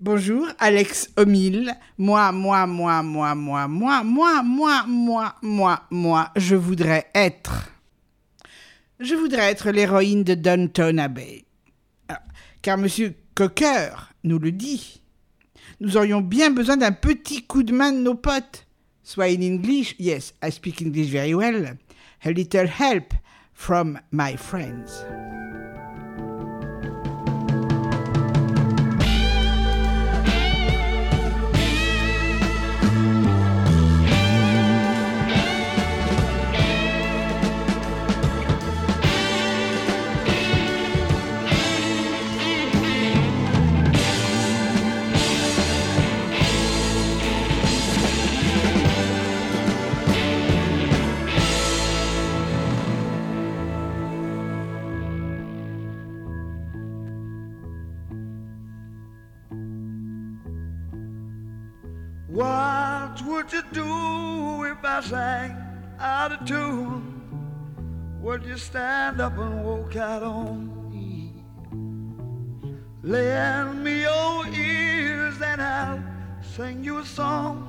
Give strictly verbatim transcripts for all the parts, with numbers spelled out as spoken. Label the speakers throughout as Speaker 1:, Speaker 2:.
Speaker 1: Bonjour, Alex O'Mill. Moi, moi, moi, moi, moi, moi, moi, moi, moi, moi, moi, je voudrais être. Je voudrais être l'héroïne de Downton Abbey. Car Monsieur Cocker nous le dit. Nous aurions bien besoin d'un petit coup de main de nos potes. Soit in English, yes, I speak English very well. A little help from my friends.
Speaker 2: What would you do if I sang out of tune? Would you stand up and walk out on me? Lend me your ears and I'll sing you a song.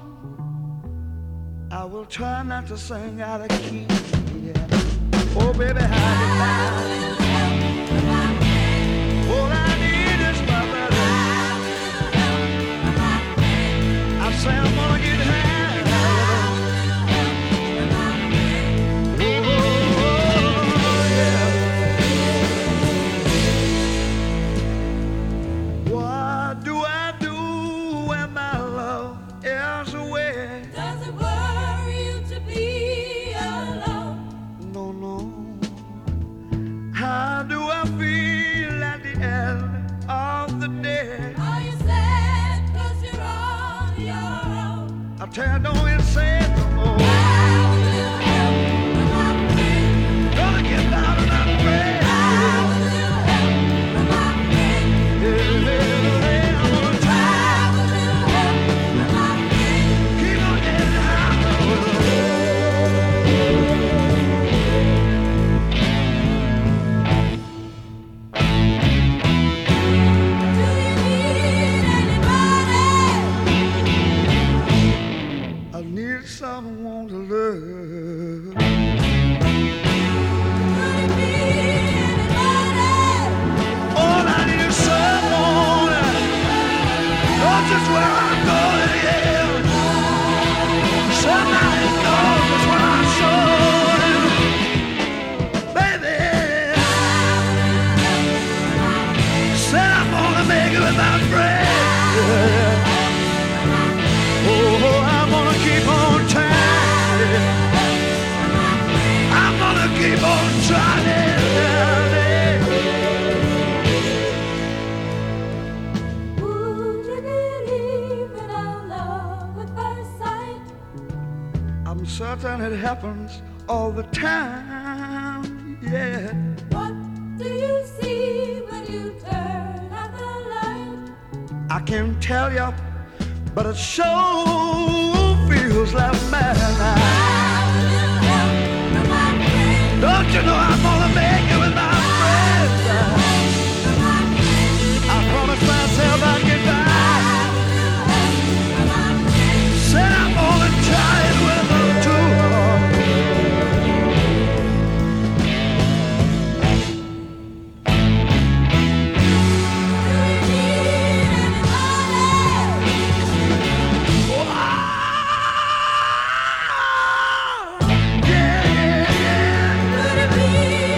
Speaker 2: I will try not to sing out of key. Yeah. Oh baby, how you like? All I need is my brother. I say I'm gonna get high. Oh, yeah. What do I do when my love is away?
Speaker 3: Does it worry you to be alone?
Speaker 2: No, no. How do I feel at the end of the day?
Speaker 3: Are you sad 'cause you're on your own?
Speaker 2: I tell you, don't even say it no more.
Speaker 3: How will you help when I'm free?
Speaker 2: Gonna get down and I'm afraid.
Speaker 3: How will you help when I'm free?
Speaker 2: Yeah, yeah, yeah, I'm gonna try.
Speaker 3: How will you help when I'm free?
Speaker 2: Keep on getting high.
Speaker 3: Do you need anybody?
Speaker 2: I need someone to love.
Speaker 3: Could it be anybody?
Speaker 2: All I need is someone. Know just where I'm going, yeah. Somebody knows just what I'm showing. Baby, said I'm gonna make it with my friend. Oh, I'm gonna keep on trying. I'm gonna keep on trying.
Speaker 3: Would you believe in our love at first sight?
Speaker 2: I'm certain it happens all the time, yeah.
Speaker 3: What do you see when you turn out the light?
Speaker 2: I can't tell you, but it sure feels like madness.
Speaker 3: How will you help when I'm free?
Speaker 2: Don't you know I'm gonna make it with my friends?
Speaker 3: When I'm free?
Speaker 2: I promised myself I'd get by.
Speaker 3: How will you help when I'm free?
Speaker 2: Said I'm gonna try it with them too.
Speaker 3: Do you need anybody?
Speaker 2: Yeah, yeah, yeah.
Speaker 3: Could it be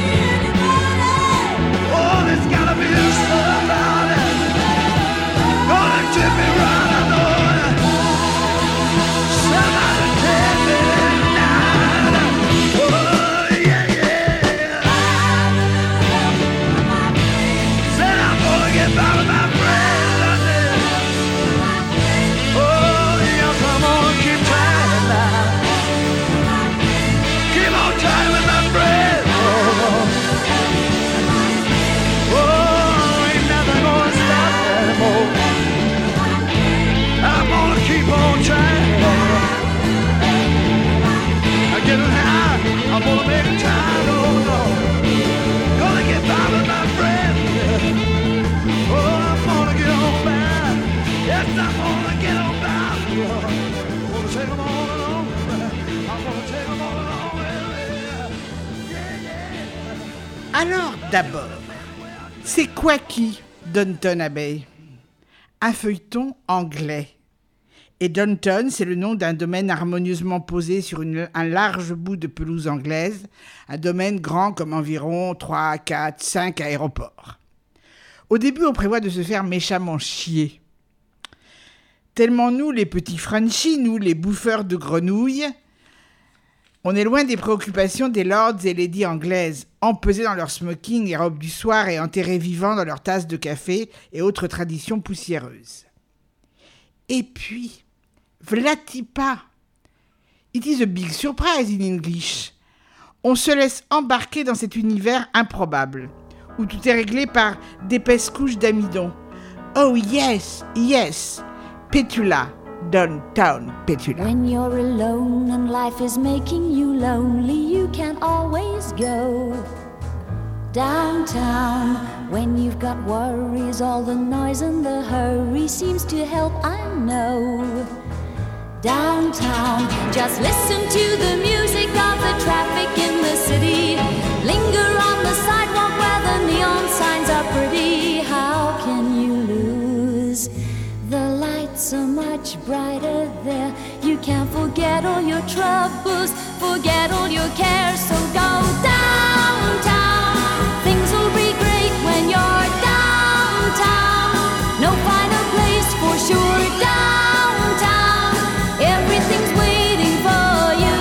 Speaker 1: Alors d'abord, c'est Quacky, Downton Abbey, un feuilleton anglais. Et Downton, c'est le nom d'un domaine harmonieusement posé sur une, un large bout de pelouse anglaise, un domaine grand comme environ trois, quatre, cinq aéroports. Au début, on prévoit de se faire méchamment chier. Tellement nous, les petits Frenchies, nous, les bouffeurs de grenouilles, on est loin des préoccupations des lords et ladies anglaises, empesés dans leur smoking et robes du soir et enterrés vivants dans leurs tasses de café et autres traditions poussiéreuses. Et puis, v'là-t-il pas. It is a big surprise in English. On se laisse embarquer dans cet univers improbable, où tout est réglé par d'épaisses couches d'amidon. Oh yes, yes, Petula, Downtown Petula.
Speaker 3: When you're alone and life is making you lonely, you can always go downtown. When you've got worries, all the noise and the hurry seems to help, I know. Downtown, just listen to the music of the traffic in the city. Linger on the sidewalk where the neon signs are pretty. How can you lose? The lights are much brighter there. You can forget all your troubles, forget all your cares. So go downtown. Things will be great when you're downtown. No finer place for sure. Downtown, everything's waiting for you.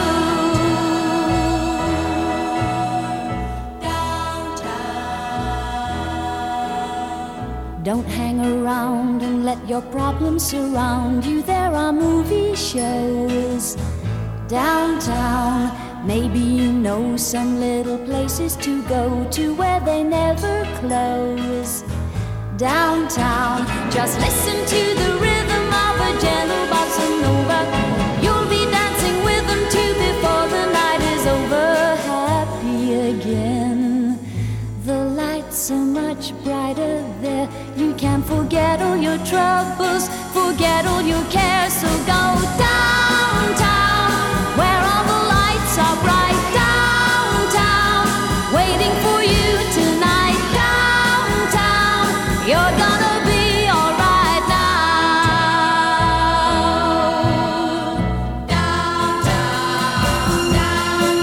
Speaker 3: Downtown. Don't hang around and let your problems surround you. There are movie shows downtown. Maybe you know some little places to go to where they never close. Downtown, just listen to the rhythm of a gentle bossa nova. You'll be dancing with them too before the night is over. Happy again. The lights are much brighter there. You can forget all your troubles, forget all your cares. So go downtown, where all the lights are bright. Downtown, waiting for you tonight. Downtown, you're gonna be alright now. Downtown, downtown.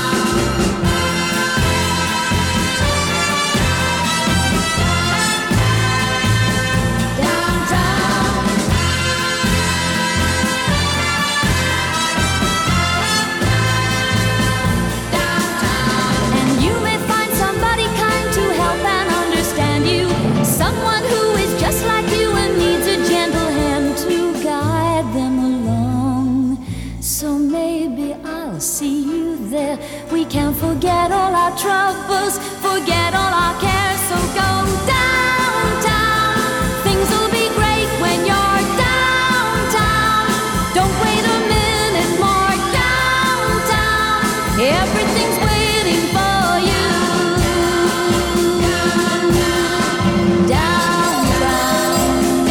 Speaker 3: And you may find somebody kind to help and understand you. Someone who is just like you and needs a gentle hand to guide them along. So maybe I'll see you there. We can forget all our troubles, forget all our cares. So go downtown. Things will be great when you're downtown. Don't wait a minute more. Downtown, everything's waiting for you. Downtown,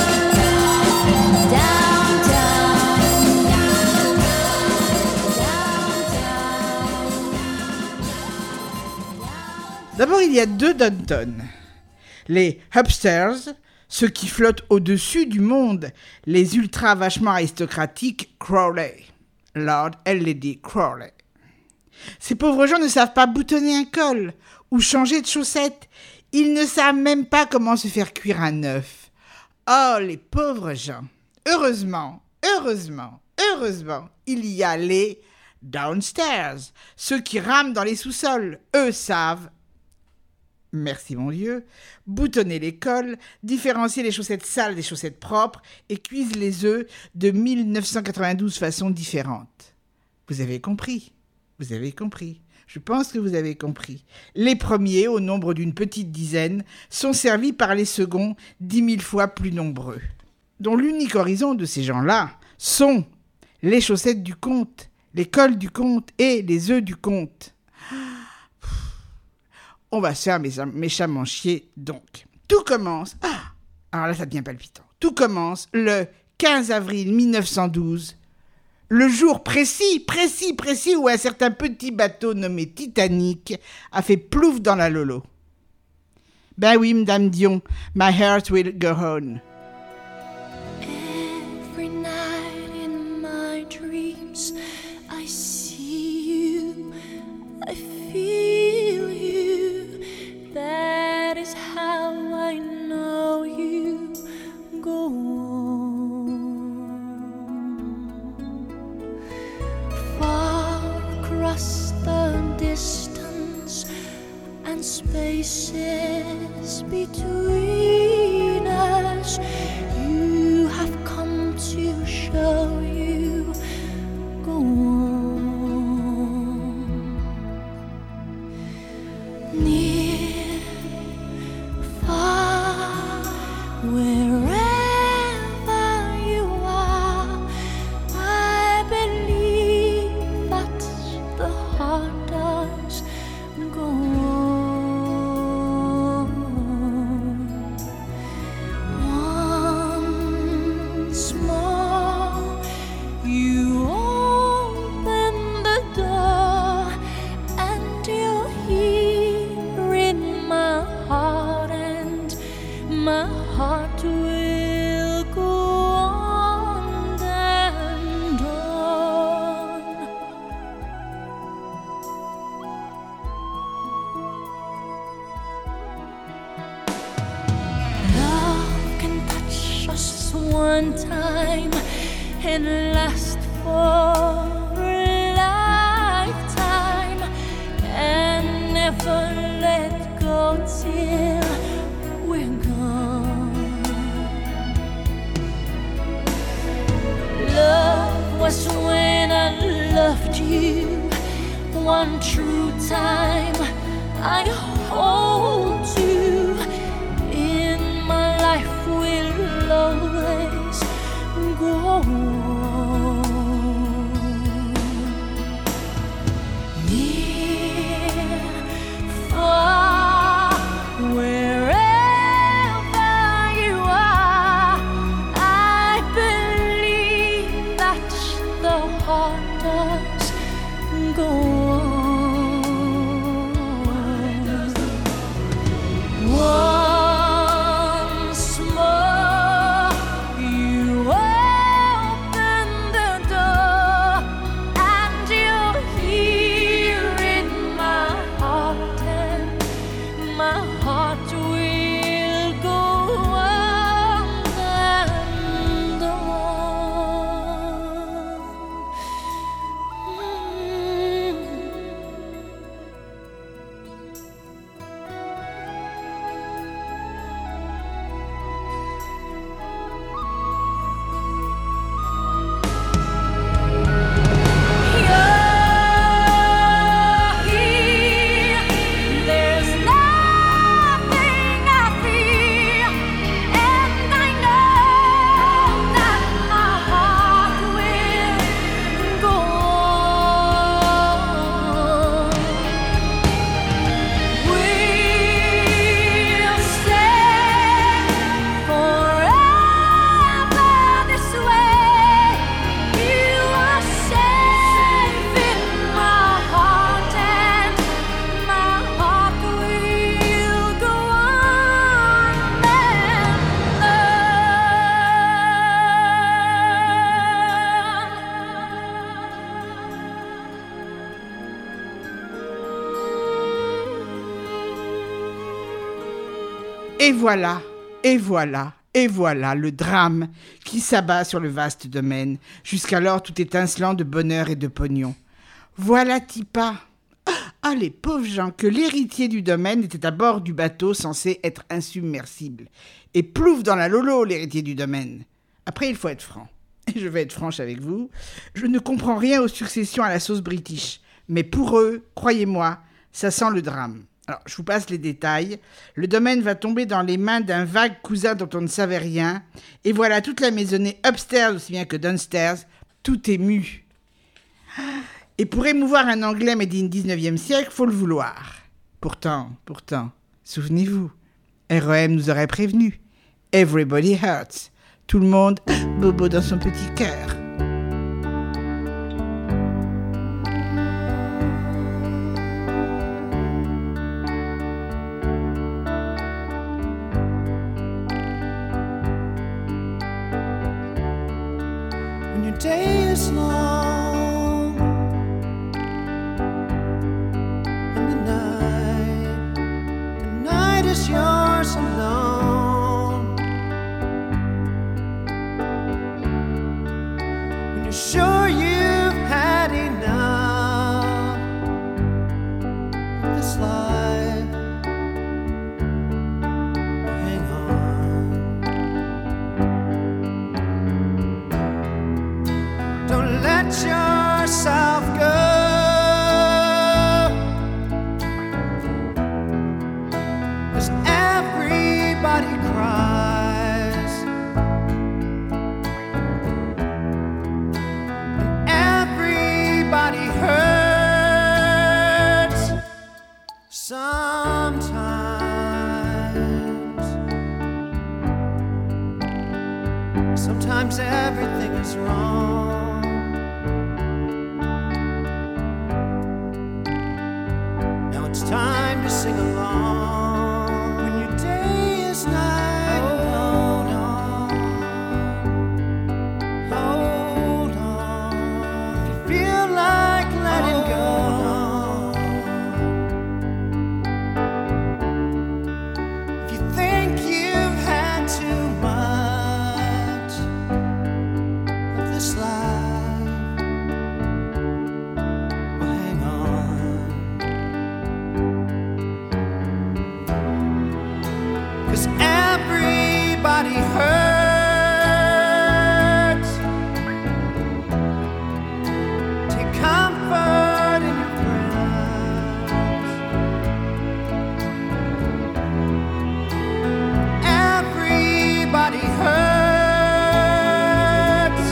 Speaker 1: D'abord, il y a deux Downton. Les upstairs, ceux qui flottent au-dessus du monde, les ultra vachement aristocratiques Crawley, Lord et Lady Crawley. Ces pauvres gens ne savent pas boutonner un col ou changer de chaussettes. Ils ne savent même pas comment se faire cuire un œuf. Oh, les pauvres gens. Heureusement, heureusement, heureusement, il y a les downstairs, ceux qui rament dans les sous-sols. Eux savent, merci mon Dieu, boutonner les cols, différencier les chaussettes sales des chaussettes propres et cuisent les œufs de mille neuf cent quatre-vingt-douze façons différentes. Vous avez compris, vous avez compris. Je pense que vous avez compris. Les premiers, au nombre d'une petite dizaine, sont servis par les seconds, dix mille fois plus nombreux, dont l'unique horizon de ces gens-là sont les chaussettes du comte, les cols du comte et les œufs du comte. On va se faire méchamment chier, donc. Tout commence... Ah, alors là, ça devient palpitant. Tout commence le quinze avril mille neuf cent douze, Le jour précis, précis, précis où un certain petit bateau nommé Titanic a fait plouf dans la Lolo. Ben oui, Madame Dion, my heart will go on.
Speaker 3: Every night in my dreams, I see you, I feel you. That is how I know you go on. Far across the distance and spaces between us, you have come to show you go on. Near, far, wherever you are, I believe that the heart does go on. Once more, you open the door, and you're here in my heart, and my heart will go on and on. Love can touch us one time and last for a lifetime, and never let go till we're gone. Love was when I loved you one true time. I hold you in my life, will always go on. Near, far, wherever you are, I believe that the heart does go on. Once more, you open the door, and you're here in my heart, and my heart will go on and on. You're here, there's nothing I fear, and I know that my heart will go on. We'll stay forever this way. You are safe in my heart, and my heart will go on
Speaker 1: Et voilà, et voilà, et voilà le drame qui s'abat sur le vaste domaine, jusqu'alors tout étincelant de bonheur et de pognon. Voilà-t-il pas, ah les pauvres gens, que l'héritier du domaine était à bord du bateau censé être insubmersible. Et plouf dans la Lolo, l'héritier du domaine. Après, il faut être franc. Et je vais être franche avec vous, je ne comprends rien aux successions à la sauce british. Mais pour eux, croyez-moi, ça sent le drame. Alors, je vous passe les détails. Le domaine va tomber dans les mains d'un vague cousin dont on ne savait rien. Et voilà toute la maisonnée upstairs aussi bien que downstairs, tout ému. Et pour émouvoir un Anglais made in dix-neuvième siècle, faut le vouloir. Pourtant, pourtant, souvenez-vous, R E M nous aurait prévenu. Everybody hurts. Tout le monde bobo dans son petit cœur.
Speaker 4: day is long and the night, the night is yours alone. When you're sure you've had enough of this life, hang on. Don't let yourself go, 'cause everybody cries and everybody hurts sometimes. Sometimes everything is wrong. Now it's time to sing along. When your day is night, hold on, hold on. If you feel like letting go, if you think you've had too much of this life, well, hang on. 'Cause everybody hurts. Take comfort in your friends. Everybody hurts.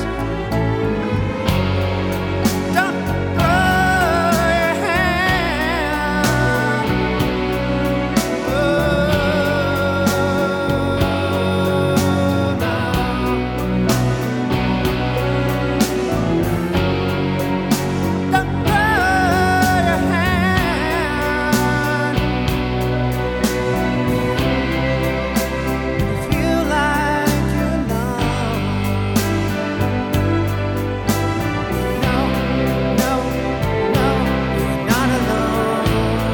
Speaker 4: Don't throw your hand. Oh, no. Don't throw your hand. You feel like you're alone. No, no, no, you're not alone.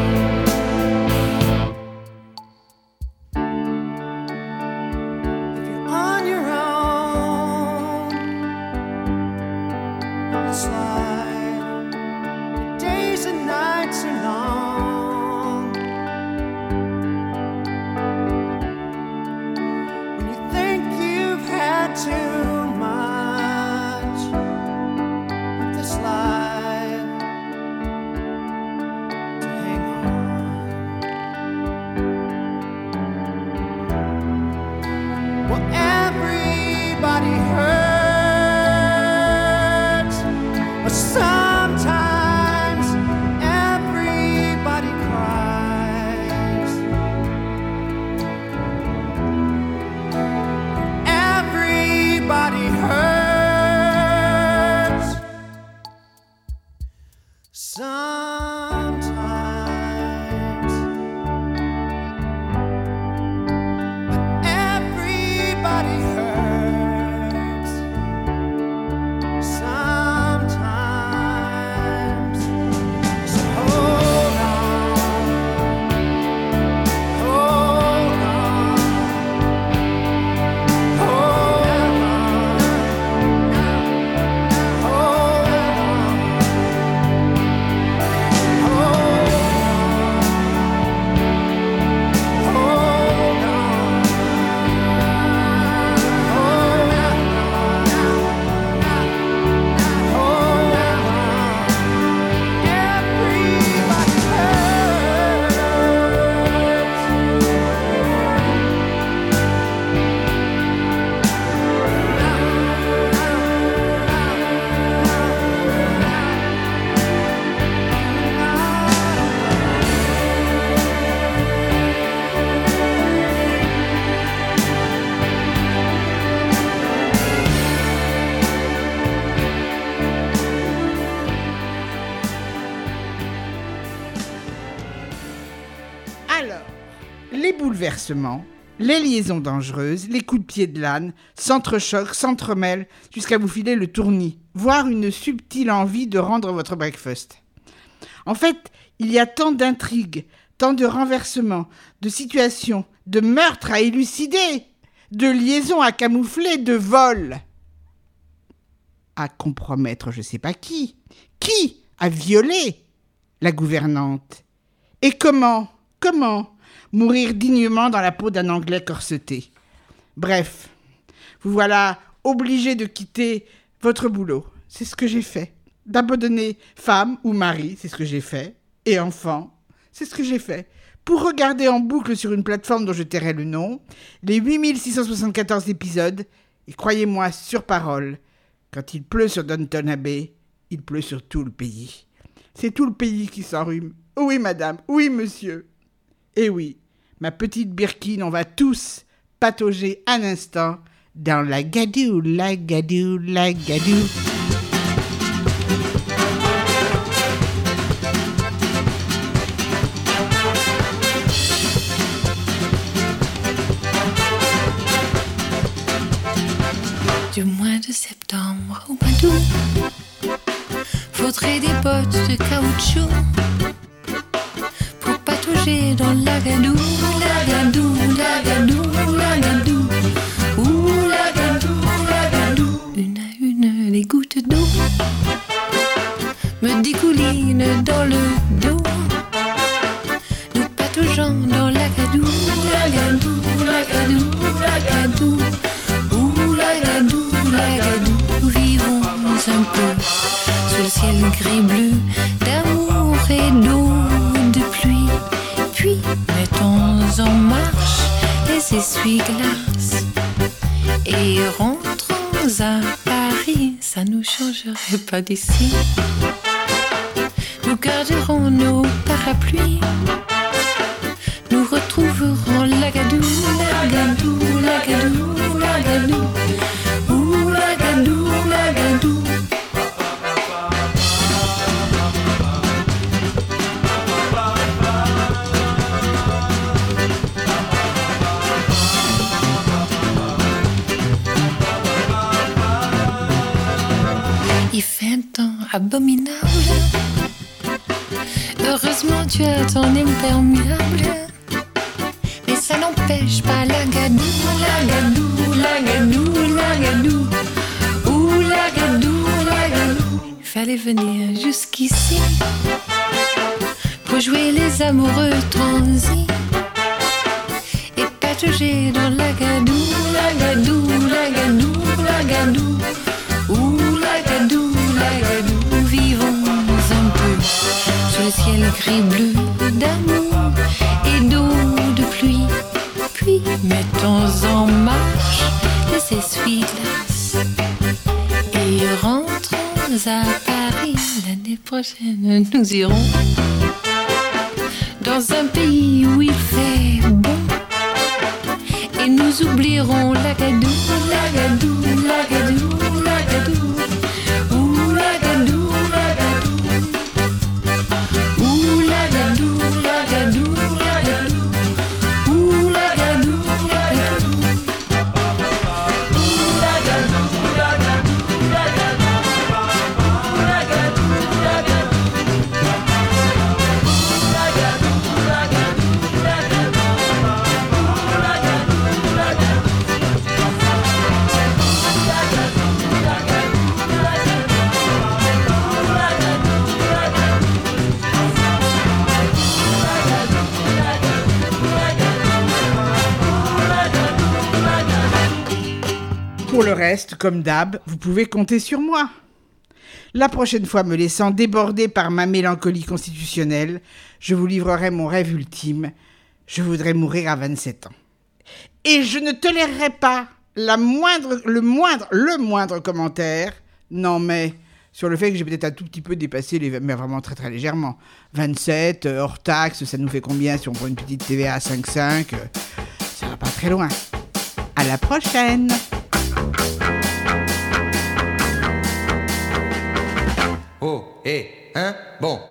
Speaker 4: If you're on your own in this life, your days and nights are long. When you think you've had too much of this life, to hang on. Well, everybody hurts, but sometimes everybody cries. Everybody hurts sometimes. Everybody hurts sometimes. So hold on, hold on, hold on, hold
Speaker 1: Les bouleversements, Les liaisons dangereuses, les coups de pied de l'âne, s'entrechoquent, s'entremêlent, jusqu'à vous filer le tournis, voire une subtile envie de rendre votre breakfast. En fait, il y a tant d'intrigues, tant de renversements, de situations, de meurtres à élucider, de liaisons à camoufler, de vols à compromettre je sais pas qui. Qui a violé la gouvernante? Et comment, comment mourir dignement dans la peau d'un Anglais corseté? Bref, vous voilà obligé de quitter votre boulot. C'est ce que j'ai fait. D'abandonner femme ou mari, c'est ce que j'ai fait. Et enfant, c'est ce que j'ai fait. Pour regarder en boucle sur une plateforme dont je tairai le nom, les huit mille six cent soixante-quatorze épisodes, et croyez-moi sur parole, quand il pleut sur Downton Abbey, il pleut sur tout le pays. C'est tout le pays qui s'enrhume. Oui, madame, oui, monsieur. Et oui, ma petite Birkin, on va tous patauger un instant dans la gadoue, la gadoue, la gadoue.
Speaker 5: Du mois de septembre au mois d'août, faudrait des bottes de caoutchouc pour patauger dans la gadoue, la gadoue, la gadoue, la gadoue, ouh la gadoue, la gadoue. Une à une, les gouttes d'eau me dégoulinent dans le dos. Nous pataugeons dans la gadoue, la gadoue, la gadoue, la gadoue. La gadoue, la gadoue, vivons un peu sous le ciel gris-bleu d'amour et d'eau de pluie. Puis mettons en marche les essuie-glaces et rentrons à Paris. Ça nous changerait pas d'ici. Nous garderons nos parapluies. Nous retrouverons la gadoue, la gadoue, la gadoue, la gadoue. Ouh la gadoue, la gadoue. Il fait un temps abominable. Heureusement tu as ton imperméable. Mais ça n'empêche pas la gadoue, la gadoue, la gadoue, la gadoue. Ouh la gadoue, la gadoue. Il fallait venir jusqu'ici pour jouer les amoureux transis et patauger dans la gadoue, la gadoue, la gadoue, la gadoue. Ouh la gadoue, la gadoue. Vivons un peu sous le ciel gris-bleu d'amour et d'eau de pluie. Puis mettons en marche les essuie-glaces et rentrons à Paris. L'année prochaine nous irons dans un pays où il fait bon et nous oublierons la gadoue, la gadoue, la gadoue, la gadoue. Ouh la gadoue, la gadoue. Ouh la gadoue, la gadoue, la gadoue. Ouh la gadoue, la gadoue. Ouh la gadoue, la gadoue, la gadoue. La gadoue, la gadoue. La gadoue, la gadoue, la gadoue. La gadoue, la gadoue.
Speaker 1: Pour le reste, comme d'hab, vous pouvez compter sur moi. La prochaine fois, me laissant déborder par ma mélancolie constitutionnelle, je vous livrerai mon rêve ultime. Je voudrais mourir à vingt-sept ans. Et je ne tolérerai pas la moindre, le moindre, le moindre commentaire. Non mais, sur le fait que j'ai peut-être un tout petit peu dépassé les, mais vraiment très très légèrement. vingt-sept, euh, hors taxe, ça nous fait combien si on prend une petite T V A à cinq virgule cinq euh, ça va pas très loin. À la prochaine.
Speaker 6: Oh, eh, hein, bon.